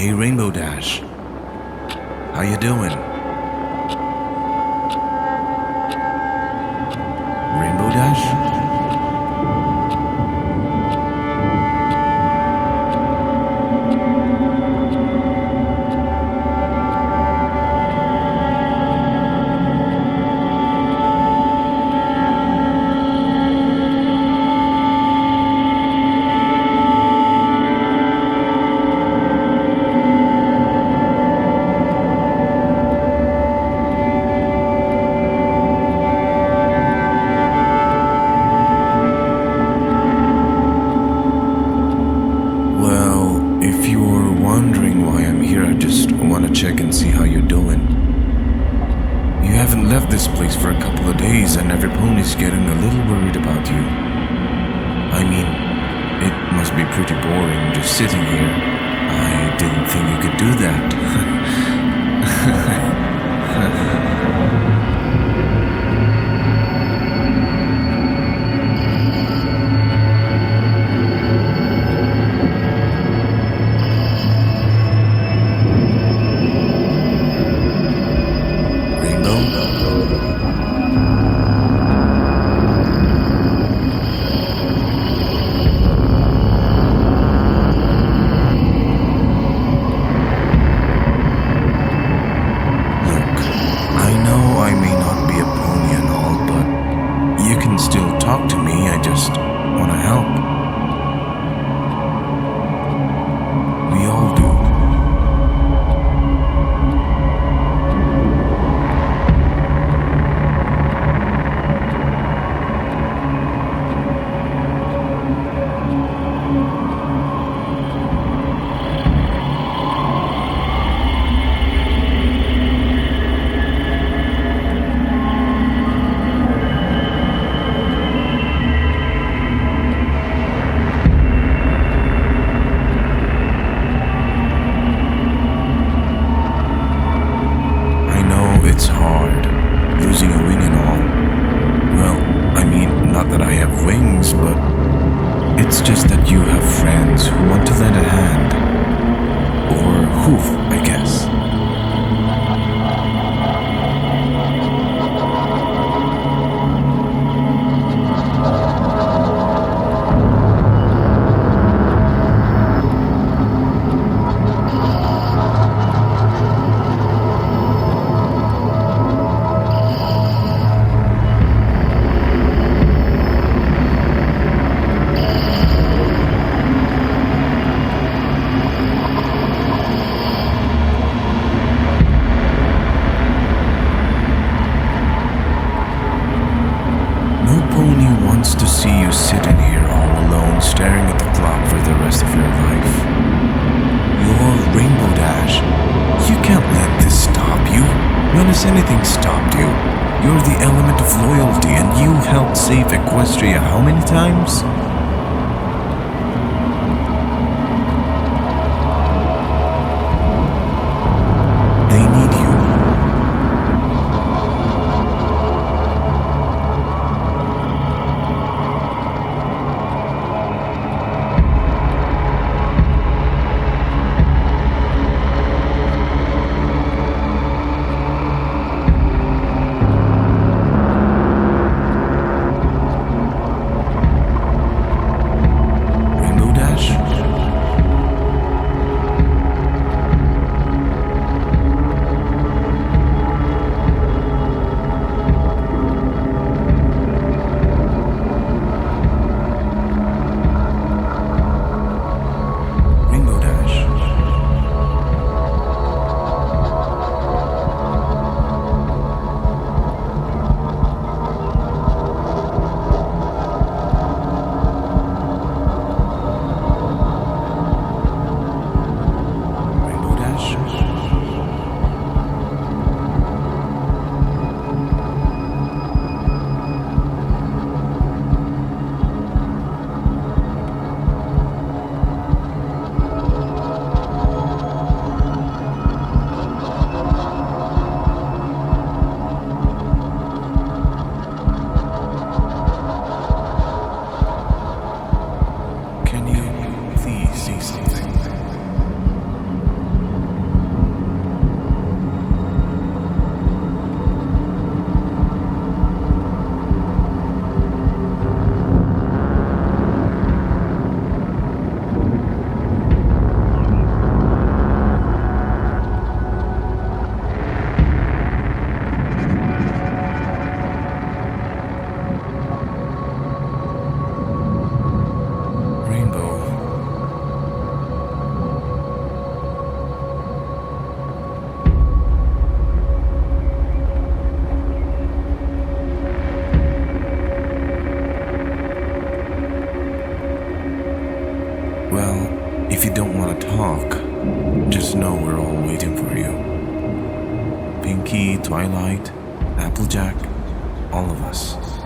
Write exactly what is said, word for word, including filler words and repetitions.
Hey Rainbow Dash, how you doing? Rainbow Dash? Well, if you're wondering why I'm here, I just want to check and see how you're doing. You haven't left this place for a couple of days, and every pony's getting a little worried about you. I mean, it must be pretty boring just sitting here. I didn't think you could do that. Still talk to me, I just want to help. We all do. It's hard, losing a wing and all. Well, I mean, not that I have wings, but it's just that you have friends who want to lend a hand. Or hoof, I guess. To see you sitting here all alone, staring at the clock for the rest of your life. You're Rainbow Dash. You can't let this stop you. When has anything stopped you? You're the element of loyalty, and you helped save Equestria how many times? They need you. just know we're all waiting for you. Pinky, Twilight, Applejack, all of us.